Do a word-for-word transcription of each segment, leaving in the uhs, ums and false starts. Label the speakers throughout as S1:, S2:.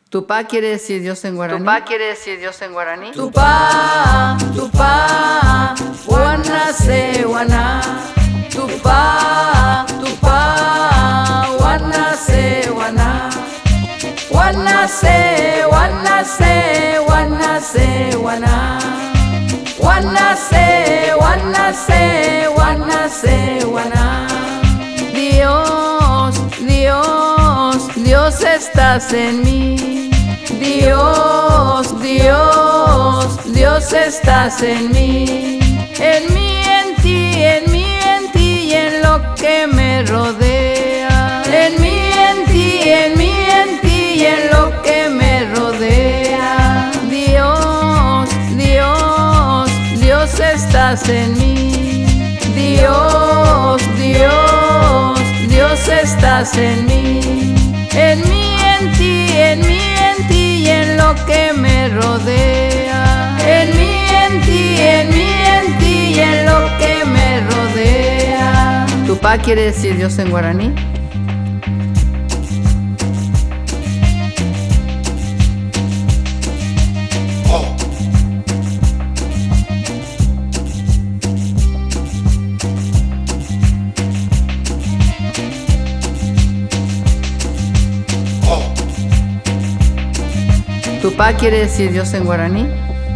S1: Tupá quiere decir Dios en guaraní.
S2: Tupá quiere decir Dios en guaraní.
S1: Tupá, tupá, guanase, guaná. Tupá, tupá, guanase, guaná. Guanase, guanase, guanase, guaná. Guanase, guanase, guanase, guaná. Dios, Dios, Dios estás en mí. Dios, Dios, Dios estás en mí. En mí, en ti, en mí, en ti y en lo que me rodea. En mí, en ti, en mí, en ti y en lo que me rodea. Dios, Dios, Dios estás en mí. Dios, Dios, Dios estás en mí. En mí, en ti, en mí, en ti y en lo que me rodea. En mí, en ti, en mí, en ti y en lo que me rodea. Tupá quiere decir Dios en guaraní. Tupá quiere decir Dios en guaraní.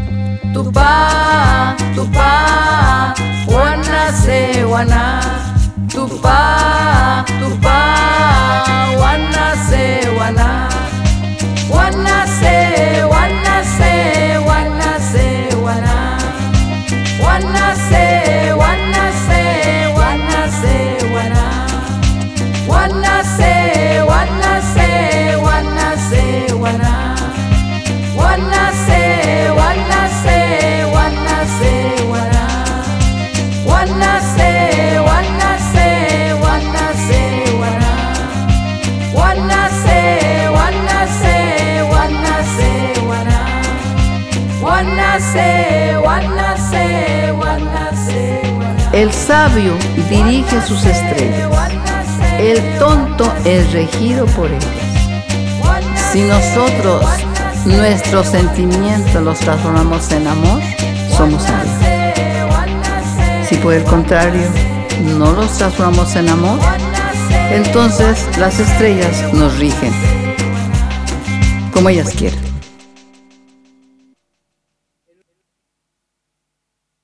S1: Tupá, tupá, guanase, guaná. Tupá, tupá, guanase, guaná. Guanase, guanase, guanase, guaná. Guanase, guanase, guanase, guaná. Guanase, guanase, guanase, guaná. Guanase, guanase, guanase, guaná. Guanase, guanase, guanase, guaná. Guanase, guanase, guanase, guaná. Guanase, guanase, guanase, guaná. El sabio dirige sus estrellas. El tonto es regido por ellas. Si nosotros nuestros sentimientos los transformamos en amor, somos sabios. Si por el contrario no los transformamos en amor, entonces las estrellas nos rigen como ellas quieren.